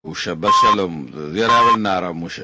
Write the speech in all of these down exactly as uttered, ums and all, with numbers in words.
Usha Bashalom, Ziravel Nara Musha.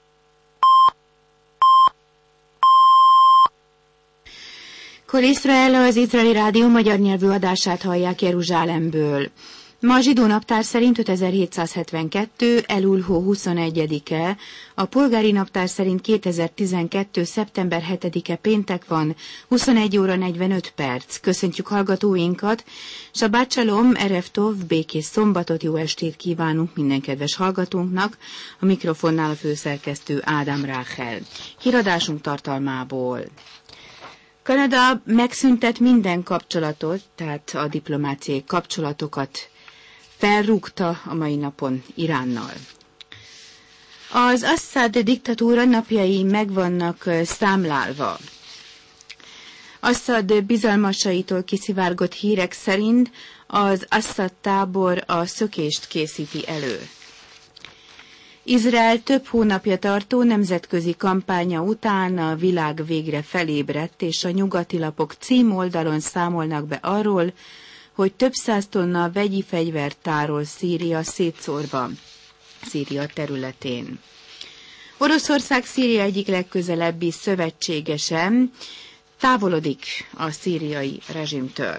Kol Iszrael, az Izraeli Rádió magyar nyelvű adását hallják Jeruzsálemből. Ma a zsidó naptár szerint ötezer-hétszázhetvenkettő. Elul hó huszonegyedike, a polgári naptár szerint kétezer-tizenkettő. szeptember hetedike péntek van, huszonegy óra negyvenöt perc. Köszöntjük hallgatóinkat, Sabbat Shalom, Erev Tov, békés szombatot, jó estét kívánunk minden kedves hallgatónknak, a mikrofonnál a főszerkesztő Ádám Ráhel. Híradásunk tartalmából. Kanada megszüntet minden kapcsolatot, tehát a diplomáciai kapcsolatokat felrúgta a mai napon Iránnal. Az Assad diktatúra napjai meg vannak számlálva. Assad bizalmasaitól kiszivárgott hírek szerint az Assad tábor a szökést készíti elő. Izrael több hónapja tartó nemzetközi kampánya után a világ végre felébredt, és a nyugati lapok címoldalon számolnak be arról, hogy több száz tonna vegyi fegyvert tárol Szíria szétszórva Szíria területén. Oroszország Szíria egyik legközelebbi szövetségese távolodik a szíriai rezsimtől.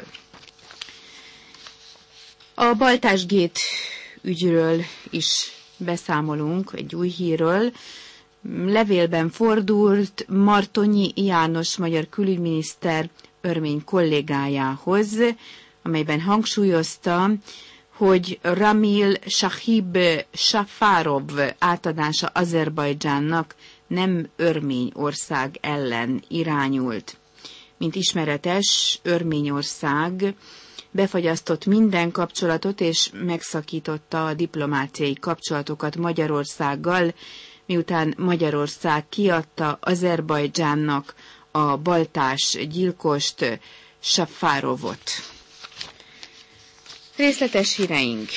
A Baltás-gét ügyről is beszámolunk, egy új hírről. Levélben fordult Martonyi János magyar külügyminiszter örmény kollégájához, amelyben hangsúlyozta, hogy Ramil Shahib Safarov átadása Azerbajdzsánnak nem Örményország ellen irányult. Mint ismeretes, Örményország befagyasztott minden kapcsolatot és megszakította a diplomáciai kapcsolatokat Magyarországgal, miután Magyarország kiadta Azerbajdzsánnak a baltás gyilkost, Safarovot. Részletes híreink.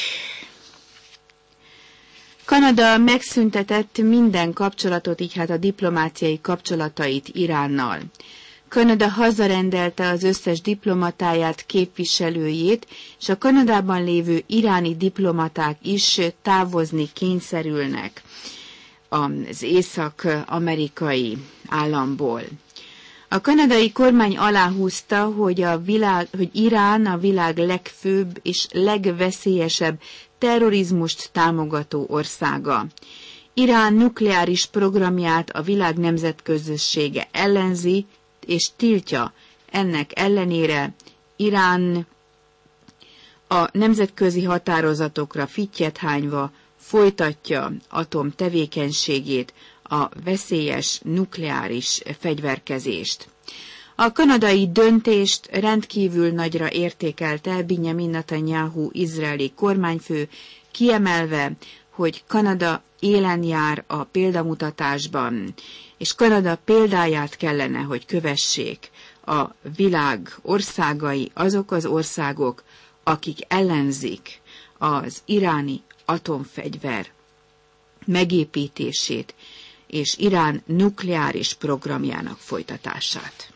Kanada megszüntetett minden kapcsolatot, így hát a diplomáciai kapcsolatait Iránnal. Kanada hazarendelte az összes diplomatáját, képviselőjét, és a Kanadában lévő iráni diplomaták is távozni kényszerülnek az észak-amerikai államból. A kanadai kormány aláhúzta, hogy, a világ, hogy Irán a világ legfőbb és legveszélyesebb terrorizmust támogató országa. Irán nukleáris programját a világ nemzetközössége ellenzi, és tiltja. Ennek ellenére Irán a nemzetközi határozatokra fittyet hányva folytatja atomtevékenységét, a veszélyes nukleáris fegyverkezést. A kanadai döntést rendkívül nagyra értékelte Benjamin Netanyahu izraeli kormányfő, kiemelve, hogy Kanada élen jár a példamutatásban, és Kanada példáját kellene, hogy kövessék a világ országai, azok az országok, akik ellenzik az iráni atomfegyver megépítését és Irán nukleáris programjának folytatását.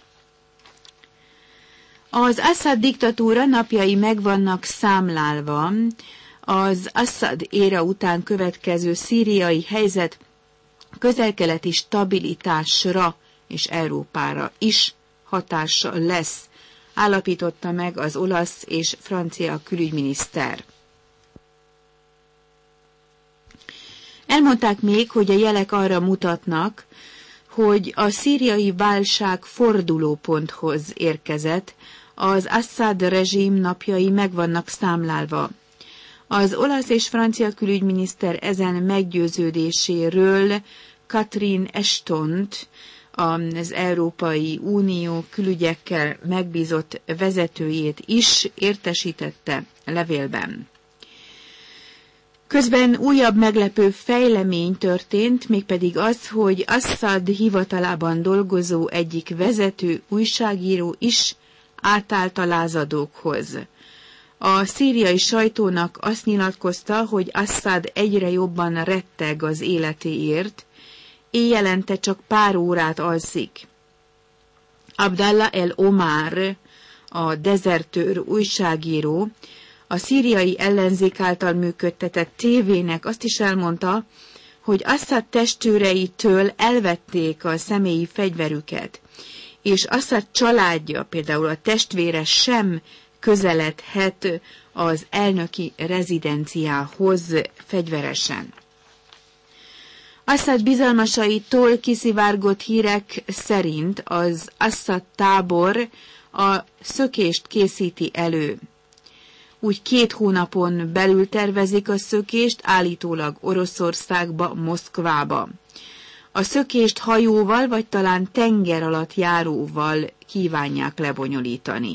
Az Assad diktatúra napjai meg vannak számlálva, az Assad éra után következő szíriai helyzet közel-keleti stabilitásra és Európára is hatással lesz, állapította meg az olasz és francia külügyminiszter. Elmondták még, hogy a jelek arra mutatnak, hogy a szíriai válság fordulóponthoz érkezett, az Assad rezsim napjai meg vannak számlálva. Az olasz és francia külügyminiszter ezen meggyőződéséről Catherine Ashtont, az Európai Unió külügyekkel megbízott vezetőjét is értesítette levélben. Közben újabb meglepő fejlemény történt, mégpedig az, hogy Assad hivatalában dolgozó egyik vezető újságíró is átállt a lázadókhoz. A szíriai sajtónak azt nyilatkozta, hogy Assad egyre jobban retteg az életéért, éjjelente csak pár órát alszik. Abdallah el Omar, a dezertőr újságíró, a szíriai ellenzék által működtetett tévének azt is elmondta, hogy Assad testőreitől elvették a személyi fegyverüket, és Assad családja, például a testvére sem közeledhet az elnöki rezidenciához fegyveresen. Assad bizalmasaitól kiszivárgott hírek szerint az Assad tábor a szökést készíti elő. Úgy két hónapon belül tervezik a szökést, állítólag Oroszországba, Moszkvába. A szökést hajóval vagy talán tenger alatt járóval kívánják lebonyolítani.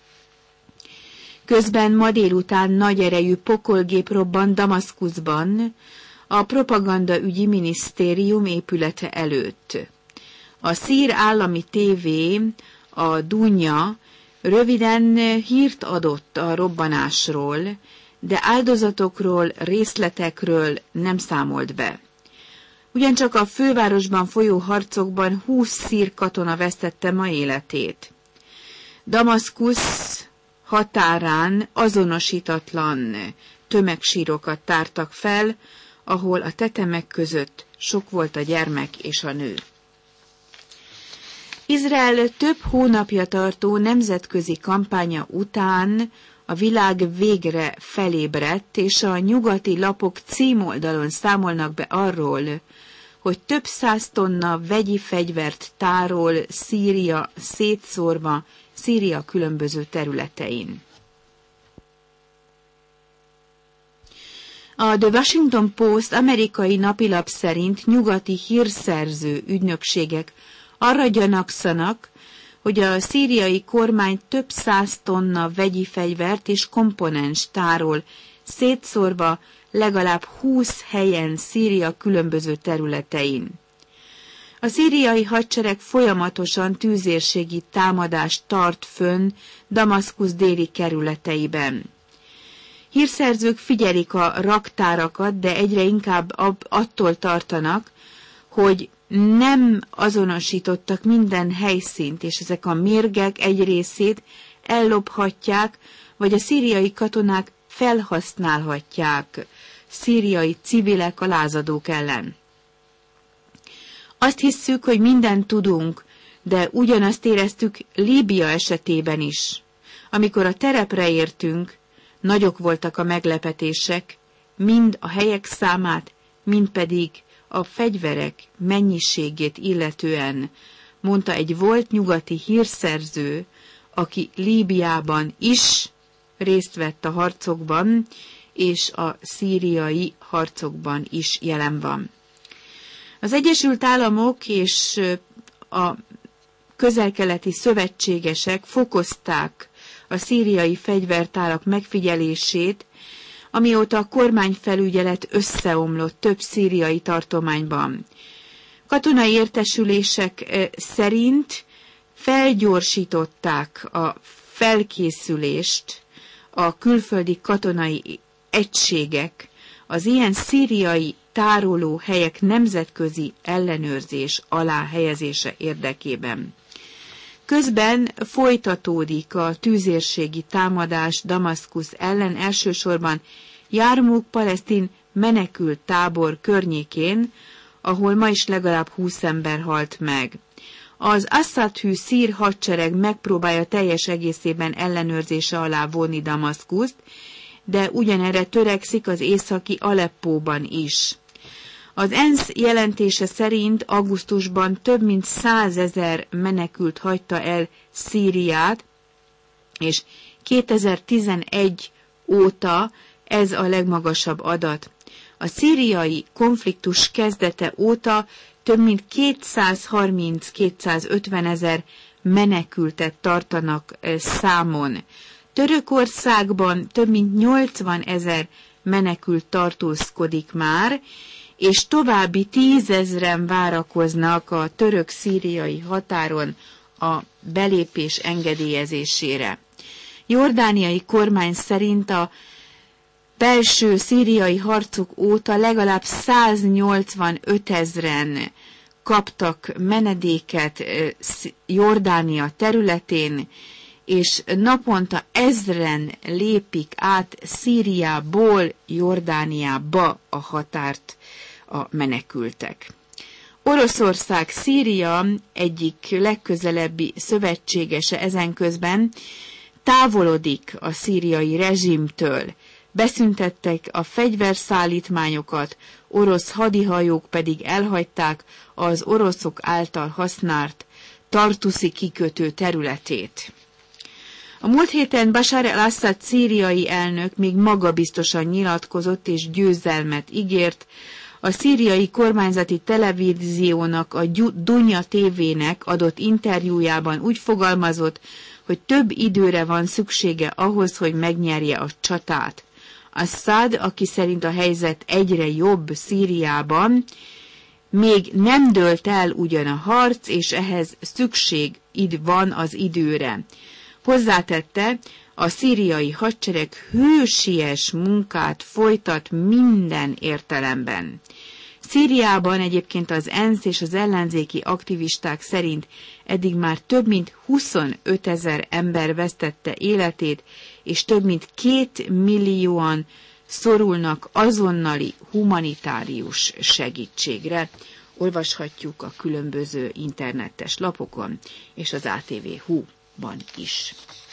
Közben ma délután nagy erejű pokolgép robbant Damaszkuszban, a propagandaügyi minisztérium épülete előtt. A szír állami tévé, a Dunya, röviden hírt adott a robbanásról, de áldozatokról, részletekről nem számolt be. Ugyancsak a fővárosban folyó harcokban húsz szír katona vesztette ma életét. Damaszkusz határán azonosítatlan tömegsírokat tártak fel, ahol a tetemek között sok volt a gyermek és a nő. Izrael több hónapja tartó nemzetközi kampánya után a világ végre felébredt, és a nyugati lapok címoldalon számolnak be arról, hogy több száz tonna vegyi fegyvert tárol Szíria szétszórva Szíria különböző területein. A The Washington Post amerikai napilap szerint nyugati hírszerző ügynökségek arra gyanakszanak, hogy a szíriai kormány több száz tonna vegyi fegyvert és komponens tárol, szétszórva legalább húsz helyen Szíria különböző területein. A szíriai hadsereg folyamatosan tűzérségi támadást tart fönn Damaszkusz déli kerületeiben. Hírszerzők figyelik a raktárakat, de egyre inkább attól tartanak, hogy nem azonosítottak minden helyszínt, és ezek a mérgek egy részét ellophatják, vagy a szíriai katonák felhasználhatják szíriai civilek, a lázadók ellen. Azt hisszük, hogy mindent tudunk, de ugyanazt éreztük Líbia esetében is. Amikor a terepre értünk, nagyok voltak a meglepetések, mind a helyek számát, mind pedig a fegyverek mennyiségét illetően, mondta egy volt nyugati hírszerző, aki Líbiában is részt vett a harcokban, és a szíriai harcokban is jelen van. Az Egyesült Államok és a közel-keleti szövetségesek fokozták a szíriai fegyvertárak megfigyelését, amióta a kormányfelügyelet összeomlott több szíriai tartományban. Katonai értesülések szerint felgyorsították a felkészülést a külföldi katonai egységek az ilyen szíriai tárolóhelyek nemzetközi ellenőrzés alá helyezése érdekében. Közben folytatódik a tűzérségi támadás Damaszkusz ellen, elsősorban Jarmuk palesztin menekült tábor környékén, ahol ma is legalább húsz ember halt meg. Az Assad-hű szír hadsereg megpróbálja teljes egészében ellenőrzése alá vonni Damaszkuszt, de ugyanerre törekszik az északi Aleppóban is. Az ENSZ jelentése szerint augusztusban több mint százezer menekült hagyta el Szíriát, és kétezer-tizenegy óta ez a legmagasabb adat. A szíriai konfliktus kezdete óta több mint kétszázharminc-kétszázötven ezer menekültet tartanak számon. Törökországban több mint nyolcvan ezer menekült tartózkodik már, és további tízezren várakoznak a török-szíriai határon a belépés engedélyezésére. Jordániai kormány szerint a belső szíriai harcok óta legalább száznyolcvanöt ezren kaptak menedéket Jordánia területén, és naponta ezren lépik át Szíriából Jordániába a határt a menekültek. Oroszország Szíria egyik legközelebbi szövetségese ezenközben távolodik a szíriai rezsimtől. Beszüntettek a fegyverszállítmányokat, orosz hadihajók pedig elhagyták az oroszok által használt Tartuszi kikötő területét. A múlt héten Bashar al-Assad szíriai elnök még magabiztosan nyilatkozott és győzelmet ígért. A szíriai kormányzati televíziónak, a Dunya té vének adott interjújában úgy fogalmazott, hogy több időre van szüksége ahhoz, hogy megnyerje a csatát. Assad, aki szerint a helyzet egyre jobb Szíriában, még nem dőlt el ugyan a harc, és ehhez szükség van az időre. Hozzátette, a szíriai hadsereg hősies munkát folytat minden értelemben. Szíriában egyébként az ENSZ és az ellenzéki aktivisták szerint eddig már több mint huszonötezer ember vesztette életét, és több mint két millióan szorulnak azonnali humanitárius segítségre. Olvashatjuk a különböző internetes lapokon és az á té vé hú-ban is.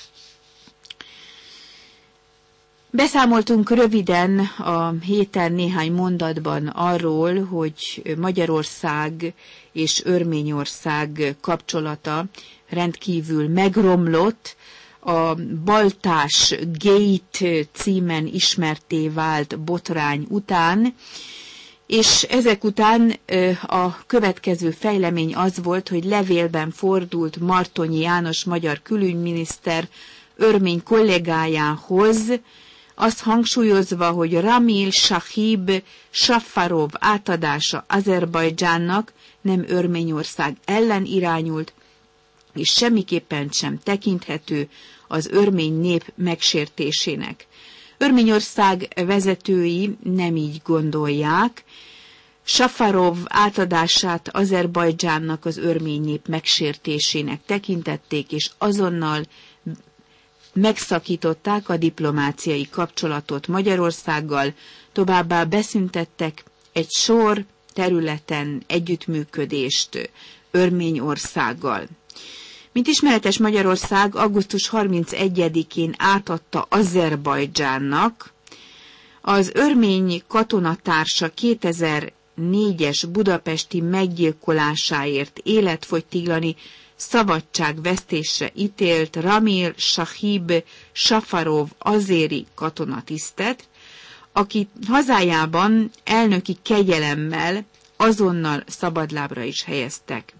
Beszámoltunk röviden a héten néhány mondatban arról, hogy Magyarország és Örményország kapcsolata rendkívül megromlott, a Baltás Gate címen ismertté vált botrány után, és ezek után a következő fejlemény az volt, hogy levélben fordult Martonyi János magyar külügyminiszter örmény kollégájához, azt hangsúlyozva, hogy Ramil Sahib Safarov átadása Azerbajdzsánnak nem Örményország ellen irányult, és semmiképpen sem tekinthető az örmény nép megsértésének. Örményország vezetői nem így gondolják. Safarov átadását Azerbajdzsánnak az örmény nép megsértésének tekintették, és azonnal megszakították a diplomáciai kapcsolatot Magyarországgal, továbbá beszüntettek egy sor területen együttműködést Örményországgal. Mint ismeretes, Magyarország augusztus harmincegyedikén átadta Azerbajdzsánnak az örmény katonatársa kétezer-négyes budapesti meggyilkolásáért életfogytiglani szabadságvesztésre ítélt Ramil Sahib Safarov azéri katonatisztet, aki hazájában elnöki kegyelemmel azonnal szabadlábra is helyeztek.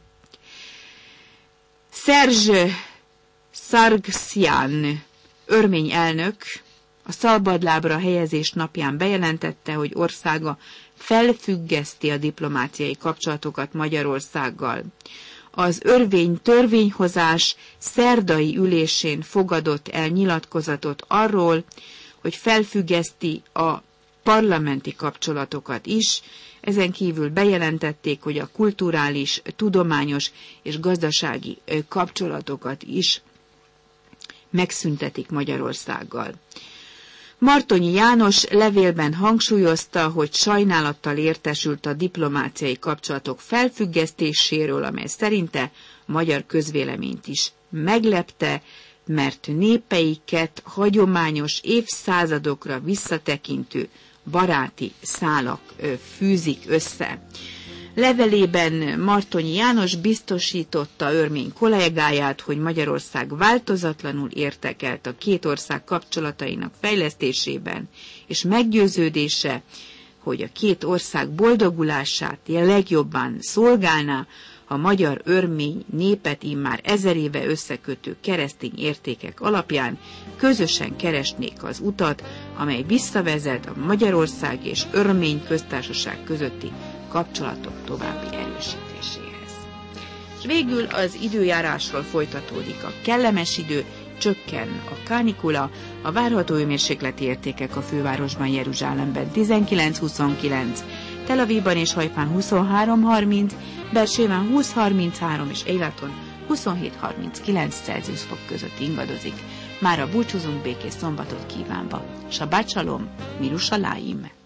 Szerzs Sargsyan örmény elnök a szabadlábra helyezés napján bejelentette, hogy országa felfüggeszti a diplomáciai kapcsolatokat Magyarországgal. Az örmény törvényhozás szerdai ülésén fogadott el nyilatkozatot arról, hogy felfüggeszti a parlamenti kapcsolatokat is. Ezen kívül bejelentették, hogy a kulturális, tudományos és gazdasági kapcsolatokat is megszüntetik Magyarországgal. Martonyi János levélben hangsúlyozta, hogy sajnálattal értesült a diplomáciai kapcsolatok felfüggesztéséről, amely szerinte a magyar közvéleményt is meglepte, mert népeiket hagyományos évszázadokra visszatekintő baráti szálak fűzik össze. Levelében Martonyi János biztosította örmény kollégáját, hogy Magyarország változatlanul értekelt a két ország kapcsolatainak fejlesztésében, és meggyőződése, hogy a két ország boldogulását legjobban szolgálná, a magyar-örmény népet immár ezer éve összekötő keresztény értékek alapján közösen keresnék az utat, amely visszavezet a Magyarország és Örmény köztársaság közötti kapcsolatok további erősítéséhez. És végül az időjárásról folytatódik a kellemes idő, csökken a kánikula, a várható hőmérsékleti értékek a fővárosban, Jeruzsálemben tizenkilenc-huszonkilenc, Tel Avivban és Hajfán huszonhárom harminc, Bersében húsz harminchárom és Eilaton huszonhét harminckilenc Celsius fok között ingadozik. Mára búcsúzunk békés szombatot kívánva. Sabát salom, Mirusalaim!